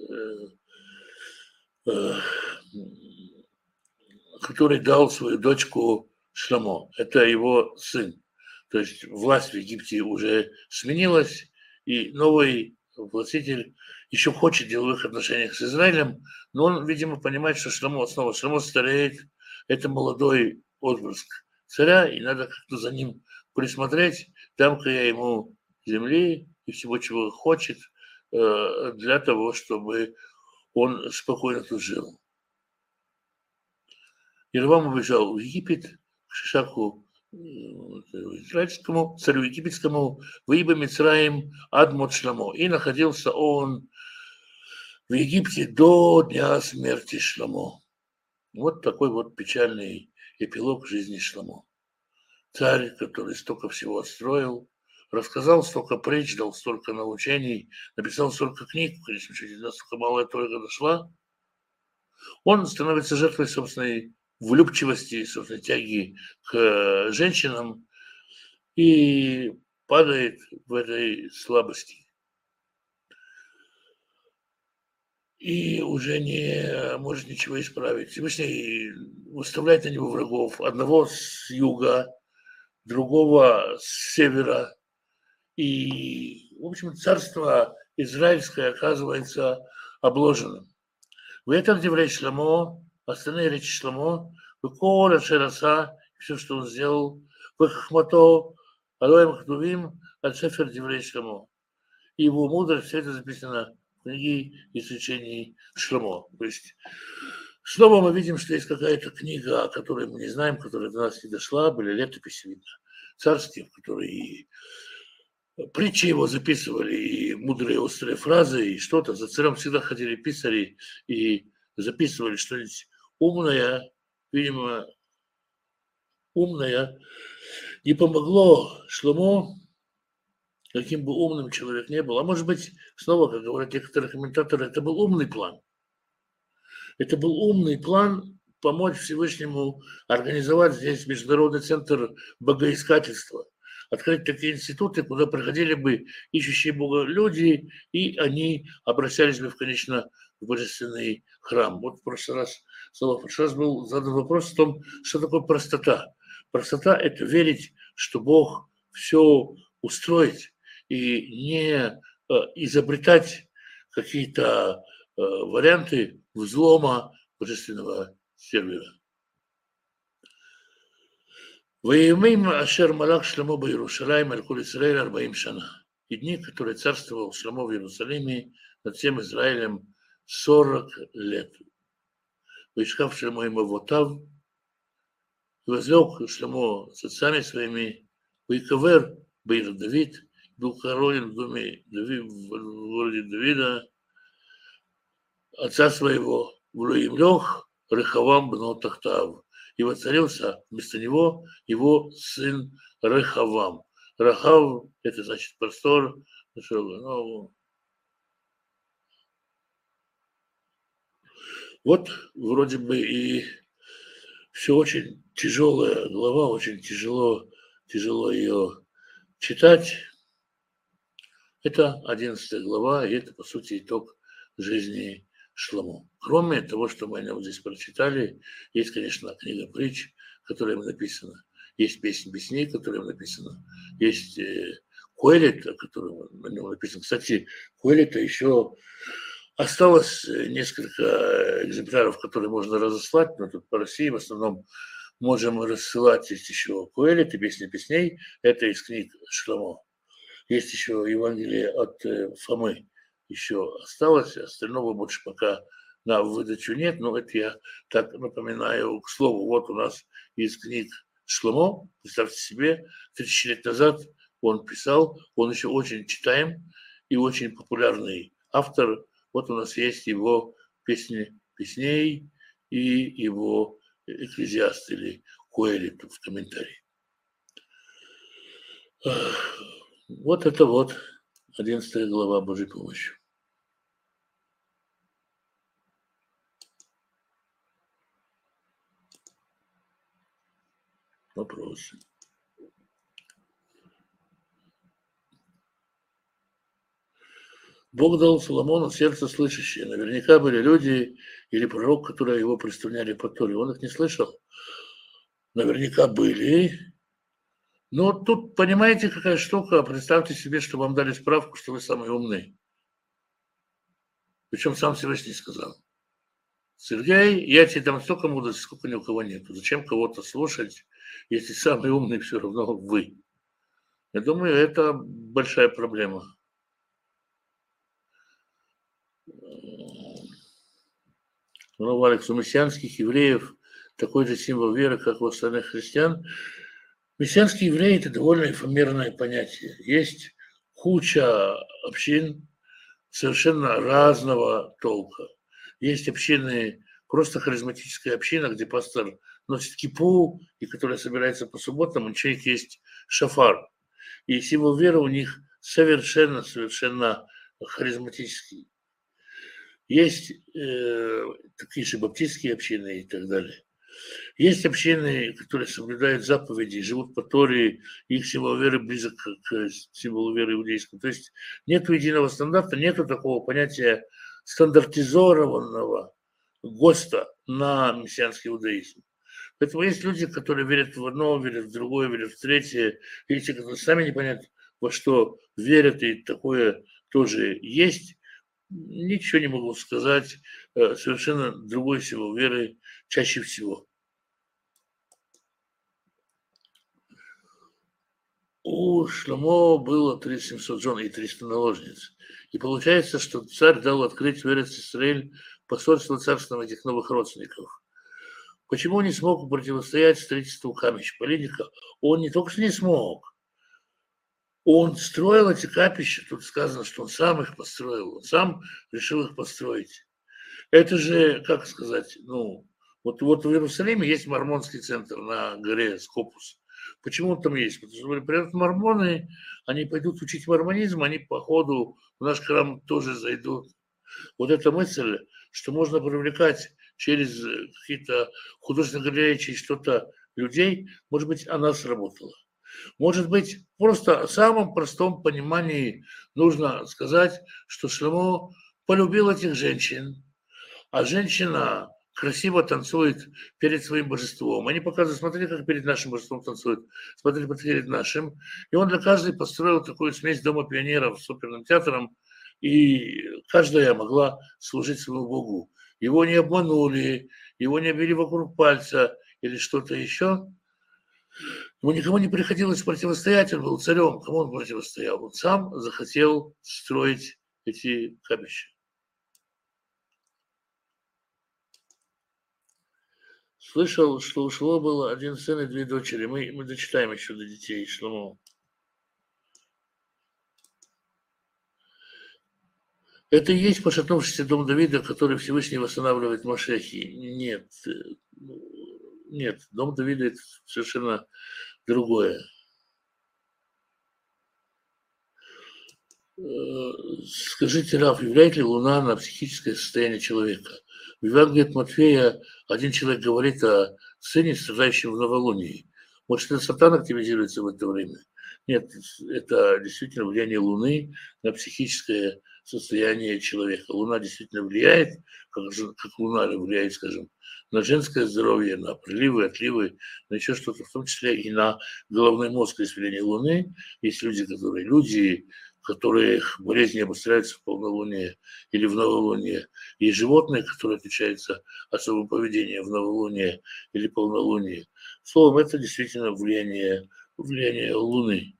дал свою дочку Шломо. Это его сын. То есть власть в Египте уже сменилась, и новый властитель еще хочет деловых отношениях с Израилем, но он, видимо, понимает, что Шломо стареет, это молодой отпрыск царя, и надо как-то за ним присмотреть, дам-ка я ему земли и всего, чего хочет, для того, чтобы он спокойно тут жил. Ировам убежал в Египет, к Шишаку израильскому царю египетскому «Ваиба Мицраим ад мот Шломо». И находился он в Египте до дня смерти Шломо. Вот такой вот печальный эпилог жизни Шломо. Царь, который столько всего отстроил, рассказал столько притч, дал столько научений, написал столько книг, конечно, через настолько малая только дошла, он становится жертвой собственной влюбчивости, собственной тяги к женщинам и падает в этой слабости. И уже не может ничего исправить. Всевышний выставляет на него врагов. Одного с юга, другого с севера. И, в общем, царство израильское оказывается обложенным. В этом деврей Шломо, остальные речи Шломо, Коля Шераса, все, что он сделал, в Хахмато, Алоем Хдувим, Аль-Шефер деврей Шломо. И его мудрость, все это записано в книге изречений Шломо. То есть снова мы видим, что есть какая-то книга, о которой мы не знаем, которая до нас не дошла, были летописи, видно, царские, в которые притчи его записывали, и мудрые острые фразы, и что-то. За царем всегда ходили писари и записывали что-нибудь умное, видимо, умное. Не помогло Шломо, каким бы умным человек не был. А может быть, снова, как говорят некоторые комментаторы, это был умный план. Это был умный план помочь Всевышнему организовать здесь международный центр богоискательства, открыть такие институты, куда приходили бы ищущие Бога люди, и они обращались бы, конечно, в божественный храм. Вот в прошлый раз был задан вопрос о том, что такое простота. Простота – это верить, что Бог все устроит, и не изобретать какие-то варианты взлома божественного сервера. Воемим Ашер Малах Шломо ба Иерушалаим Аль-Куль Исраэль 40 шана. И дни, которые царствовал Шломо в Иерусалиме над всем Израилем 40 лет. Вышкав Шломо им Авотав, и возлег Шломо с отцами своими, Вайкавер Бейр Давид, был хоронен в доме в городе Давида, отца своего, Влоимлех Рехавам бно Тахтав. И воцарился вместо него его сын Рехавам. Рахав – это значит простор. Ну, вот вроде бы и все очень тяжелая глава, очень тяжело ее читать. Это 11 глава, и это, по сути, итог жизни Шломо. Кроме того, что мы о нем здесь прочитали, есть, конечно, книга притч, которая им написана, есть песня песней, которая им написана, есть Коэлет, который на нем написан. Кстати, Коэлета еще осталось несколько экземпляров, которые можно разослать, но тут по России в основном можем рассылать. Есть еще Коэлет и песня песней, это из книг Шломо. Есть еще Евангелие от Фомы, еще осталось, остального больше пока на выдачу нет, но это я так напоминаю к слову. Вот у нас из книг Шломо, представьте себе, 30 лет назад он писал, он еще очень читаем и очень популярный автор. Вот у нас есть его песни песней и его Экклезиаст или Коэлет в комментарии. Вот это вот 11 глава Божьей помощи. Вопросы. Бог дал Соломону сердце слышащее. Наверняка были люди или пророк, которые его представляли по Торе. Он их не слышал. Наверняка были. Но тут, понимаете, какая штука? Представьте себе, что вам дали справку, что вы самый умный. Причем сам Всевышний сказал. Сергей, я тебе дам столько мудрости, сколько ни у кого нет. Зачем кого-то слушать, если самый умный все равно вы? Я думаю, это большая проблема. Ну, Алекс, у мессианских евреев такой же символ веры, как у остальных христиан. Мессианские евреи – это довольно эфемерное понятие. Есть куча общин совершенно разного толка. Есть общины, просто харизматическая община, где пастор носит кипу, и которая собирается по субботам, у человека есть шафар. И символ веры у них совершенно харизматический. Есть такие же баптистские общины и так далее. Есть общины, которые соблюдают заповеди, живут по Торе, их символ веры близок к символу веры иудейскому. То есть нет единого стандарта, нет такого понятия стандартизированного ГОСТа на мессианский иудаизм. Поэтому есть люди, которые верят в одно, верят в другое, верят в третье. Есть те, которые сами не понятно, во что верят, и такое тоже есть. Ничего не могу сказать. Совершенно другой символ веры чаще всего. У Шломо было 3700 жен и 300 наложниц. И получается, что царь дал открыть в Эрец-Исраэль посольство царственным этих новых родственников. Почему он не смог противостоять строительству камища Полиника? Он не только что не смог, он строил эти капища, тут сказано, что он сам их построил, он сам решил их построить. Это же, как сказать, вот в Иерусалиме есть мормонский центр на горе Скопус. Почему он там есть? Потому что, например, мормоны, они пойдут учить мормонизм, они по ходу в наш храм тоже зайдут. Вот эта мысль, что можно привлекать через какие-то художественные галереи, через что-то людей, может быть, она сработала. Может быть, просто в самом простом понимании нужно сказать, что Шломо полюбил этих женщин, а женщина красиво танцует перед своим божеством. Они показывают, смотрите, как перед нашим божеством танцует, смотрите, как перед нашим. И он для каждой построил такую смесь Дома пионеров с оперным театром, и каждая могла служить своему богу. Его не обманули, его не обвели вокруг пальца или что-то еще. Ему никому не приходилось противостоять, он был царем. Кому он противостоял? Он сам захотел строить эти капища. Слышал, что у Шломо было один сын и две дочери. Мы дочитаем еще до детей Шломо. Это и есть пошатнувшийся дом Давида, который Всевышний восстанавливает в Машехе. Нет, дом Давида – это совершенно другое. Скажите, Раф, влияет ли Луна на психическое состояние человека? В Евангелии от Матфея один человек говорит о сыне, страдающем в новолунии. Может, это Сатан активизируется в это время? Нет, это действительно влияние Луны на психическое состояние человека. Луна действительно влияет, как Луна влияет, скажем, на женское здоровье, на приливы, отливы, на еще что-то, в том числе и на головной мозг. Есть влияние Луны, есть люди, которых болезни обостряются в полнолуние или в новолуние, и животные, которые отличаются особым поведением в новолуние или полнолуние. Словом, это действительно влияние Луны.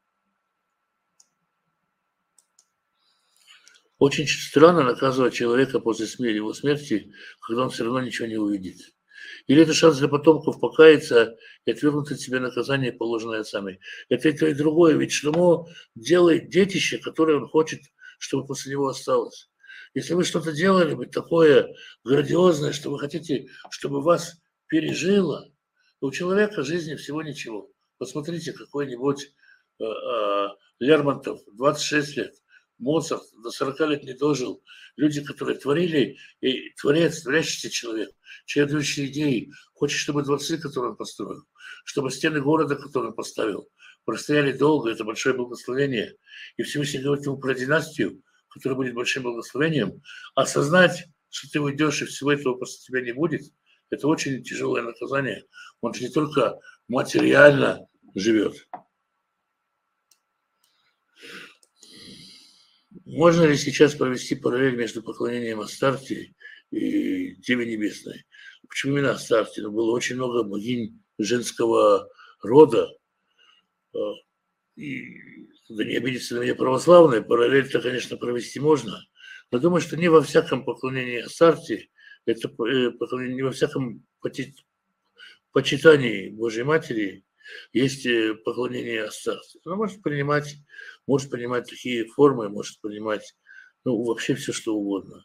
Очень странно наказывать человека после его смерти, когда он все равно ничего не увидит. Или это шанс для потомков покаяться и отвергнуть от себя наказание, положенное отцами. Это и то, и другое. Ведь Шломо делает детище, которое он хочет, чтобы после него осталось. Если вы что-то делали бы такое грандиозное, что вы хотите, чтобы вас пережило, то у человека в жизни всего ничего. Посмотрите, какой-нибудь Лермонтов, 26 лет, Моцарт до 40 лет не дожил. Люди, которые творили, и творец, творящийся человек, чередующий идеи, хочет, чтобы дворцы, которые он построил, чтобы стены города, которые он поставил, простояли долго, это большое благословение. И Всевышний говорит ему про династию, которая будет большим благословением. Осознать, что ты уйдешь, и всего этого после тебя не будет, это очень тяжелое наказание. Он же не только материально живет. Можно ли сейчас провести параллель между поклонением Астарте и Деве Небесной? Почему именно Астарте? Но было очень много богинь женского рода. И, да не обидится на меня православные, параллель-то, конечно, провести можно. Но думаю, что не во всяком поклонении Астарте, это поклонение, не во всяком почитании Божьей Матери есть поклонение Астарте. Она может принимать такие формы, может принимать, ну, вообще все, что угодно.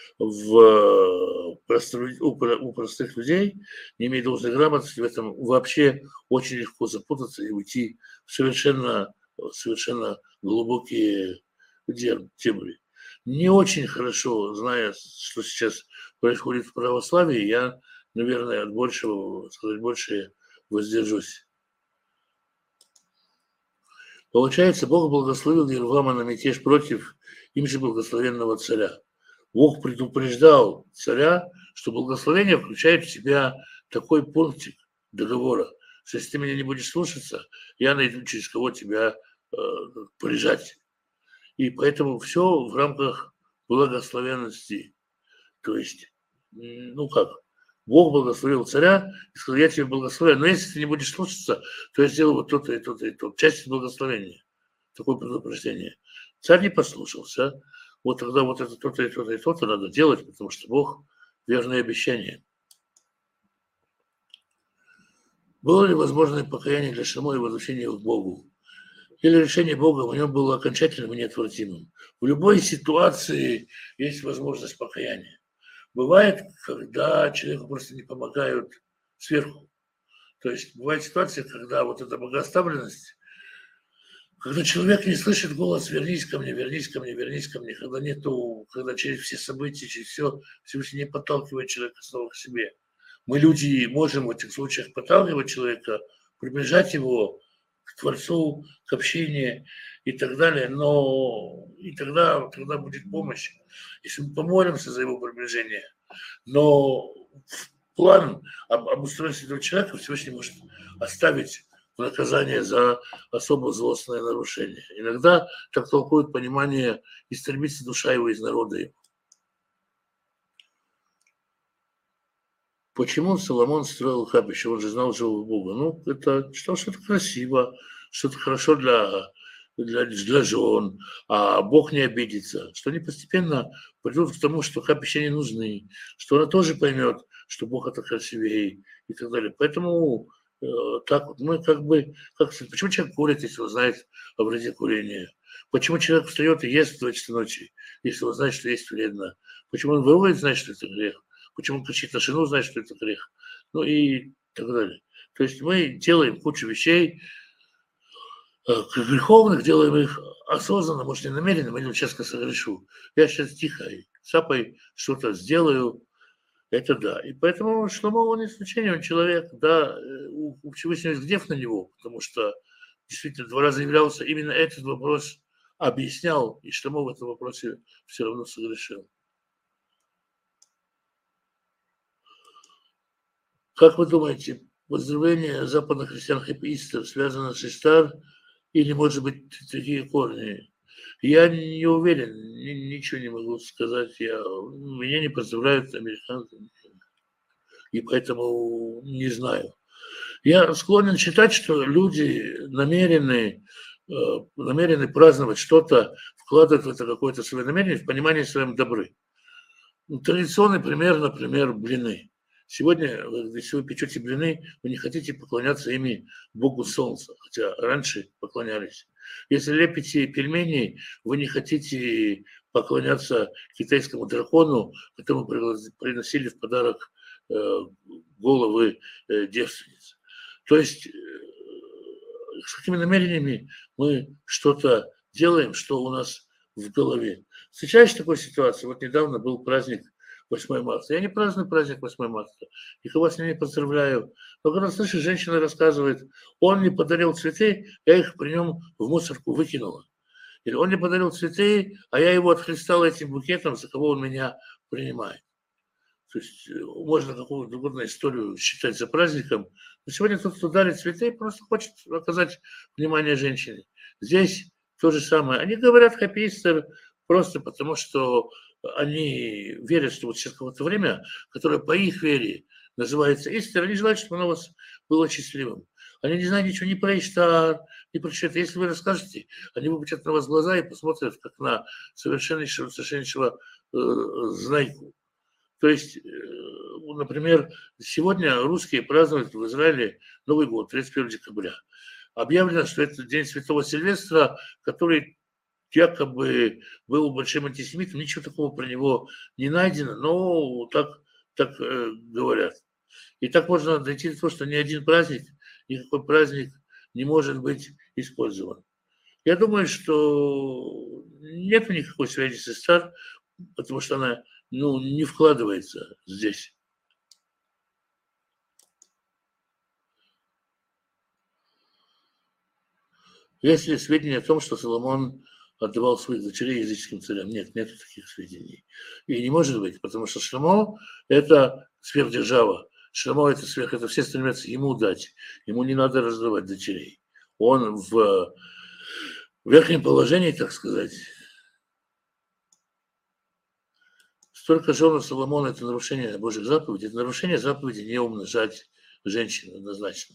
У простых людей, не имея должной грамотности, в этом вообще очень легко запутаться и уйти в совершенно глубокие дебри. Не очень хорошо, зная, что сейчас происходит в православии, я, наверное, от большего, сказать больше, воздержусь. Получается, Бог благословил Ервама на мятеж против им же благословенного царя. Бог предупреждал царя, что благословение включает в себя такой пунктик договора, что если ты меня не будешь слушаться, я найду, через кого тебя прижать. И поэтому все в рамках благословенности. То есть, ну как, Бог благословил царя и сказал, я тебя благословляю, но если ты не будешь слушаться, то я сделаю вот то-то и то-то и то. Часть благословения, такое предупреждение. Царь не послушался, вот тогда вот это то-то и то-то и то-то надо делать, потому что Бог верное обещание. Было ли возможное покаяние для Шамо и возвращение к Богу? Или решение Бога в нем было окончательным и неотвратимым? В любой ситуации есть возможность покаяния. Бывает, когда человеку просто не помогают сверху. То есть бывает ситуация, когда вот эта богооставленность, когда человек не слышит голос «вернись ко мне, вернись ко мне, вернись ко мне», когда через все события, через все Всевышний не подталкивает человека снова к себе. Мы, люди, можем в этих случаях подталкивать человека, приближать его к Творцу, к общению и так далее, но и тогда будет помощь, если мы помолимся за его приближение. Но план об устройстве этого человека Всевышний может оставить в наказание за особо злостное нарушение. Иногда так толкует понимание «истребится душа его из народа его». Почему Соломон строил капище? Он же знал живого Бога. Ну, это считал, что это красиво, что это хорошо для жен, а Бог не обидится, что они постепенно придут к тому, что капища не нужны, что она тоже поймет, что Бог это красивее и так далее. Поэтому так вот мы почему человек курит, если он знает о вреде курения? Почему человек встает и ест в 2 часа ночи, если он знает, что есть вредно? Почему он ворует, знает, что это грех? Почему он кричит на жену, знает, что это грех? Ну и так далее. То есть мы делаем кучу вещей, греховных, делаем их осознанно, может, не намеренно, мы сейчас согрешу. Я сейчас тихо, сапой что-то сделаю, это да. И поэтому Шломо, он не исключение, он человек, да, у Всевышнего есть гнев на него, потому что действительно 2 раза являлся, именно этот вопрос объяснял, и Шломо в этом вопросе все равно согрешил. Как вы думаете, поздравление западных христиан Хэппи Истер связано с Иштар или, может быть, такие корни? Я не уверен, ничего не могу сказать. Меня не поздравляют американцы, и поэтому не знаю. Я склонен считать, что люди намерены праздновать что-то, вкладывать в это какое-то свое намерение, в понимание своем добры. Традиционный пример, например, блины. Сегодня, если вы печете блины, вы не хотите поклоняться ими Богу Солнца, хотя раньше поклонялись. Если лепите пельмени, вы не хотите поклоняться китайскому дракону, которому приносили в подарок головы девственниц. То есть с какими намерениями мы что-то делаем, что у нас в голове. Встречаешь такую ситуацию? Вот недавно был праздник 8 марта. Я не праздную праздник 8 марта. Никого с ним не поздравляю. Но когда слышишь, женщина рассказывает, он мне подарил цветы, я их при нем в мусорку выкинула. Или он мне подарил цветы, а я его отхлестала этим букетом, за кого он меня принимает. То есть можно какую-то угодно историю считать за праздником. Но сегодня тот, кто дарит цветы, просто хочет оказать внимание женщине. Здесь то же самое. Они говорят Happy Easter просто потому, что они верят, что вот сейчас какое-то время, которое по их вере называется Истер, они желают, чтобы оно у вас было счастливым. Они не знают ничего ни про Иштар, ни про что-то. Если вы расскажете, они выпучат на вас глаза и посмотрят, как на совершеннейшего знайку. То есть например, сегодня русские празднуют в Израиле Новый год, 31 декабря. Объявлено, что это День Святого Сильвестра, который якобы был большим антисемитом. Ничего такого про него не найдено, но так говорят. И так можно дойти до того, что ни один праздник, никакой праздник не может быть использован. Я думаю, что нет никакой связи с Истар, потому что она не вкладывается здесь. Есть ли сведения о том, что Соломон отдавал своих дочерей языческим царям? Нет таких сведений. И не может быть, потому что Шломо – это сверхдержава. Шломо – это все стремятся ему дать. Ему не надо раздавать дочерей. Он в верхнем положении, так сказать. Столько жен у Соломона – это нарушение Божьих заповедей. Это нарушение заповеди не умножать женщин однозначно.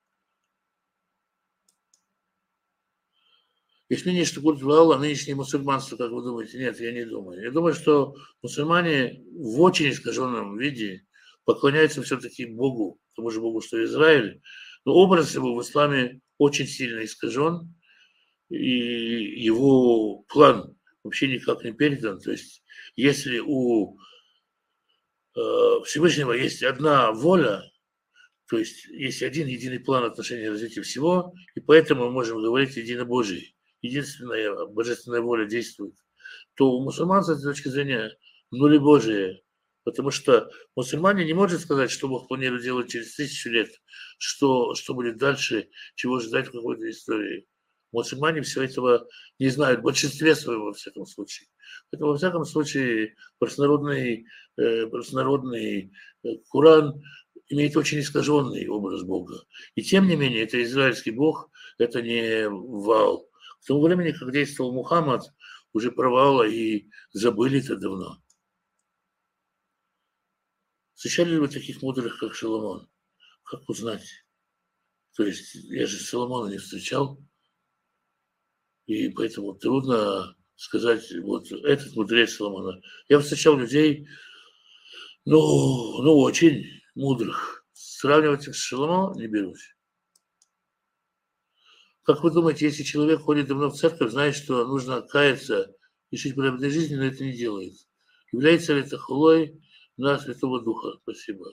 Есть мнение, что культ Ваала нынешнее мусульманство, как вы думаете? Нет, я не думаю. Я думаю, что мусульмане в очень искаженном виде поклоняются все-таки Богу, тому же Богу, что Израиль. Но образ его в исламе очень сильно искажен, и его план вообще никак не передан. То есть если у Всевышнего есть одна воля, то есть есть один единый план отношения развития всего, и поэтому мы можем говорить единобожие. Единственная божественная воля действует, то у мусульман с этой точки зрения нулебожие, потому что мусульмане не может сказать, что Бог планирует делать через 1000 лет, что будет дальше, чего ждать в какой-то истории. Мусульмане всего этого не знают, в большинстве своем, во всяком случае. Поэтому, во всяком случае, простонародный Коран имеет очень искаженный образ Бога. И тем не менее, это израильский Бог, это не Ваал. К тому времени, как действовал Мухаммад, уже про Ваала и забыли это давно. Встречали ли вы таких мудрых, как Соломон? Как узнать? То есть я же Соломона не встречал, и поэтому трудно сказать, вот этот мудрец Соломона. Я встречал людей, очень мудрых. Сравнивать их с Соломоном не берусь. Как вы думаете, если человек ходит давно в церковь, знает, что нужно каяться и жить праведной жизнью, но это не делает? Является ли это хулой на Святого Духа? Спасибо.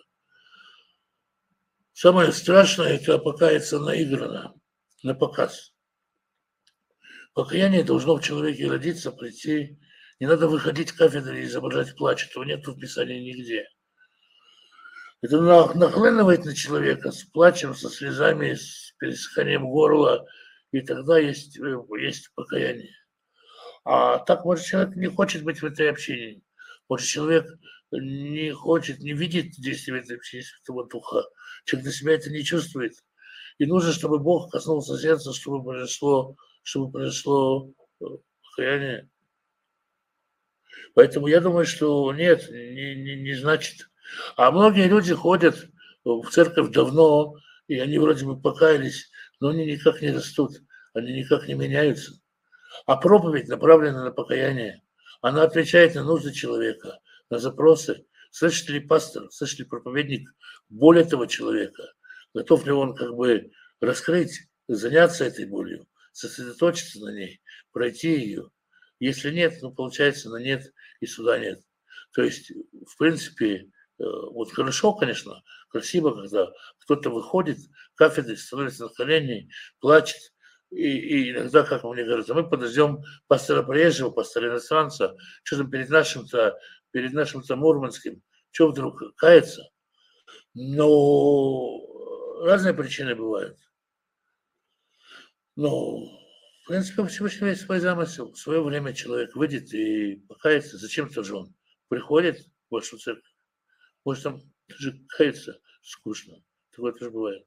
Самое страшное – это покаяться наигранно, на показ. Покаяние должно в человеке родиться, прийти. Не надо выходить с кафедры и изображать плач. Этого нет в Писании нигде. Это нахлынывает на человека с плачем, со слезами, с пересыханием горла, и тогда есть покаяние. А так, может, человек не хочет быть в этой общине. Может, человек не хочет, не видит действия этой общины Святого Духа. Человек для себя это не чувствует. И нужно, чтобы Бог коснулся сердца, чтобы произошло покаяние. Поэтому я думаю, что нет, не значит. А многие люди ходят в церковь давно, и они вроде бы покаялись, но они никак не растут, они никак не меняются. А проповедь направлена на покаяние. Она отвечает на нужды человека, на запросы. Слышит ли пастор, слышит ли проповедник боль этого человека? Готов ли он раскрыть, заняться этой болью, сосредоточиться на ней, пройти ее? Если нет, получается, на нет и суда нет. То есть, в принципе, вот хорошо, конечно, красиво, когда кто-то выходит, кафедры, становится на колени, плачет, и иногда, как мне говорят, мы подождем пастора приезжего, пастора иностранца, что там перед нашим Мурманским, что вдруг кается? Но разные причины бывают. Но, в принципе, у Всевышнего есть свой замысел. В свое время человек выйдет и покается. Зачем-то же он приходит в вашу церковь. Может, там даже кается скучно. Такое тоже бывает.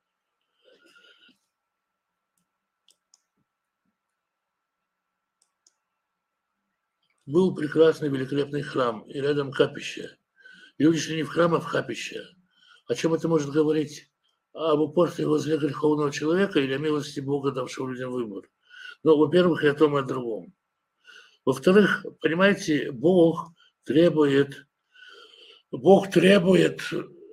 Был прекрасный, великолепный храм, и рядом капище. Люди шли не в храм, а в капище. О чем это может говорить? Об упорстве возле греховного человека или о милости Бога, давшего людям выбор? Ну, во-первых, и о том, и о другом. Во-вторых, понимаете, Бог требует Бог требует,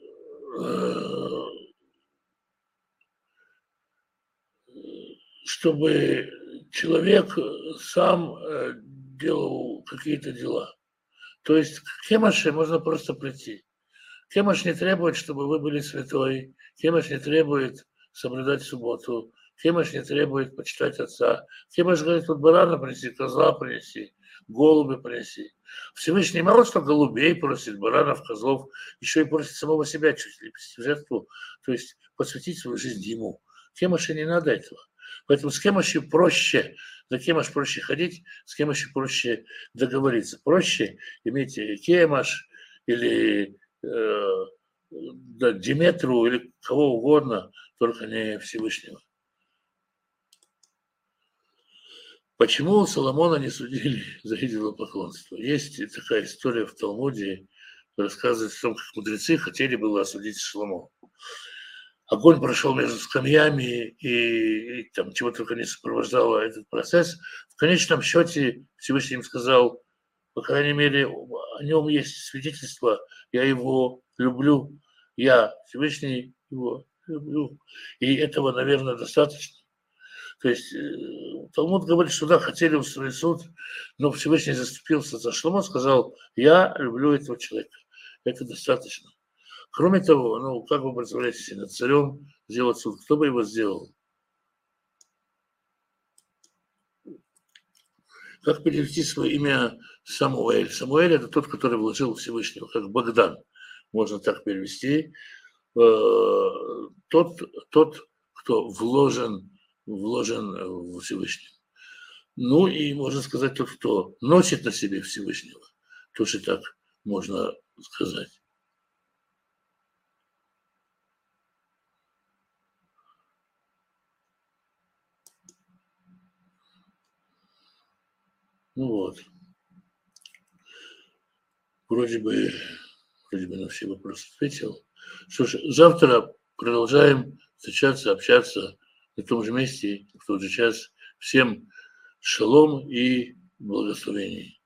чтобы человек сам делал какие-то дела. То есть к Кемаше можно просто прийти. Кемаш не требует, чтобы вы были святой. Кемаш не требует соблюдать субботу. Кемаш не требует почитать отца. Кемаш говорит, вот барана принеси, козла принеси, голуби принеси. Всевышний мало что голубей просит, баранов, козлов, еще и просит самого себя чуть ли в жертву, то есть посвятить свою жизнь ему. Кемаше не надо этого. Поэтому с Кемашью проще, за Кемаш проще ходить, с Кемашью проще договориться. Проще иметь Кемаш или да, Диметру или кого угодно, только не Всевышнего. Почему Соломона не судили за идолопоклонство? Есть такая история в Талмуде, рассказывает о том, как мудрецы хотели было осудить Соломона. Огонь прошел между скамьями, и там чего только не сопровождало этот процесс. В конечном счете Всевышний им сказал, по крайней мере, о нем есть свидетельство, я его люблю, я Всевышний его люблю. И этого, наверное, достаточно. То есть Талмуд говорит, что да, хотели устроить суд, но Всевышний заступился за Шломо, сказал, я люблю этого человека. Это достаточно. Кроме того, ну, как вы представляете себе, над царем сделать суд? Кто бы его сделал? Как перевести свое имя Самуэль? Самуэль – это тот, который вложил Всевышнего, как Богдан, можно так перевести. Тот, кто вложен в Всевышнего. Ну и можно сказать, тот, кто носит на себе Всевышнего. Тоже так можно сказать. Ну вот. Вроде бы на все вопросы ответил. Что ж, завтра продолжаем встречаться, общаться на том же месте, в тот же час. Всем шалом и благословений.